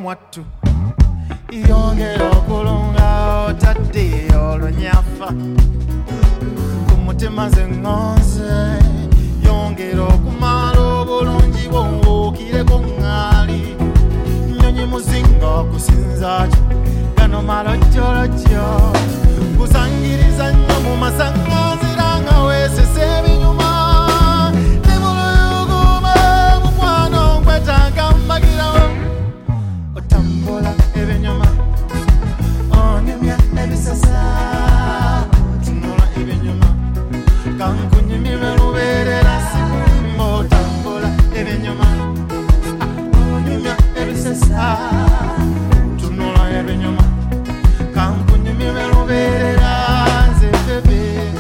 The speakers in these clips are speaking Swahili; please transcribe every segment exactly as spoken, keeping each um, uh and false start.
mwattu yongera okulunga otadde olunyafa ku mutima ze ngonze yongera okumala obulungi bwonbuukireko ŋŋaali nnyonyi muzinga okusinza kyo gano malojjolojjo kusangiriza nnyo mu masaŋŋanzira nga weesesa ebinyuma ne muluyuguma mukwano nkwetaaga mbagirawo otambula ebinyuma onyumya ebisasa otunula ebinyuma kankunyumirwe lubeerera sikumba otambula ebinyuma onyumya ebisasa otunula ebinyuma kankunyumirwe lubeerera nze bebe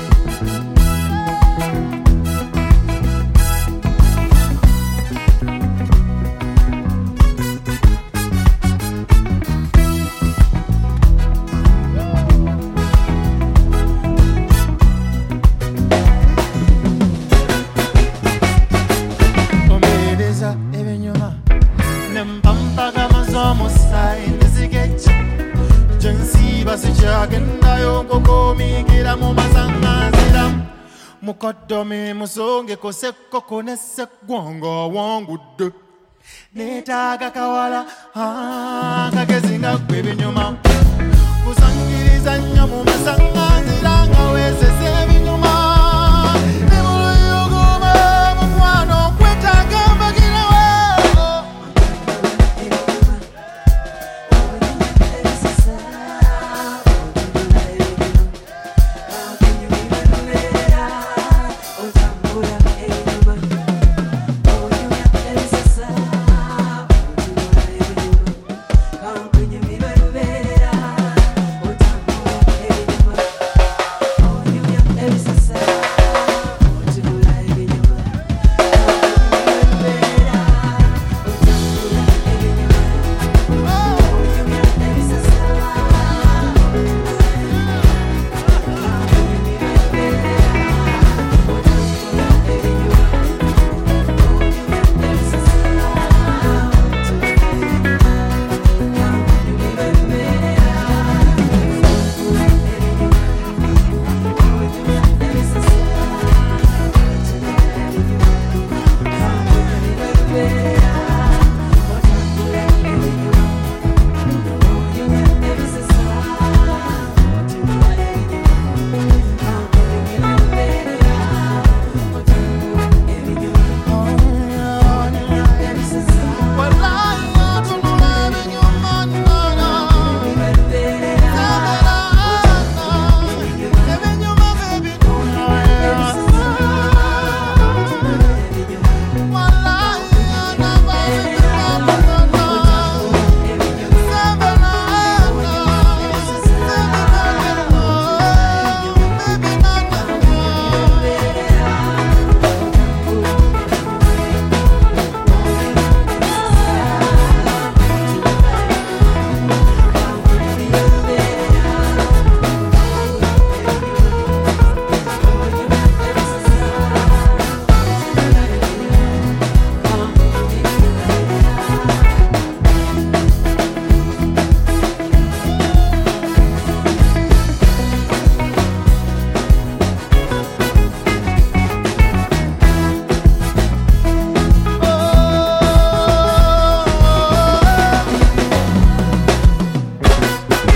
omereza ebinyuma nempampagama z'omusaayi ndizigejja gyensiiba sikyagendayo nkokomiikira mu masaŋŋanzira mukoddomi musongeko sekkoko ne seggwanga awangudde neetaaga kawala kagezi nga ggwe ebinyuma kusangiriza nnyo mu masaŋŋanzira nga weesesa ebinyuma ne muluyuguma mukwano nkwetaaga mbagirawo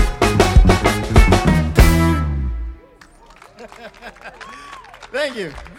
Thank you.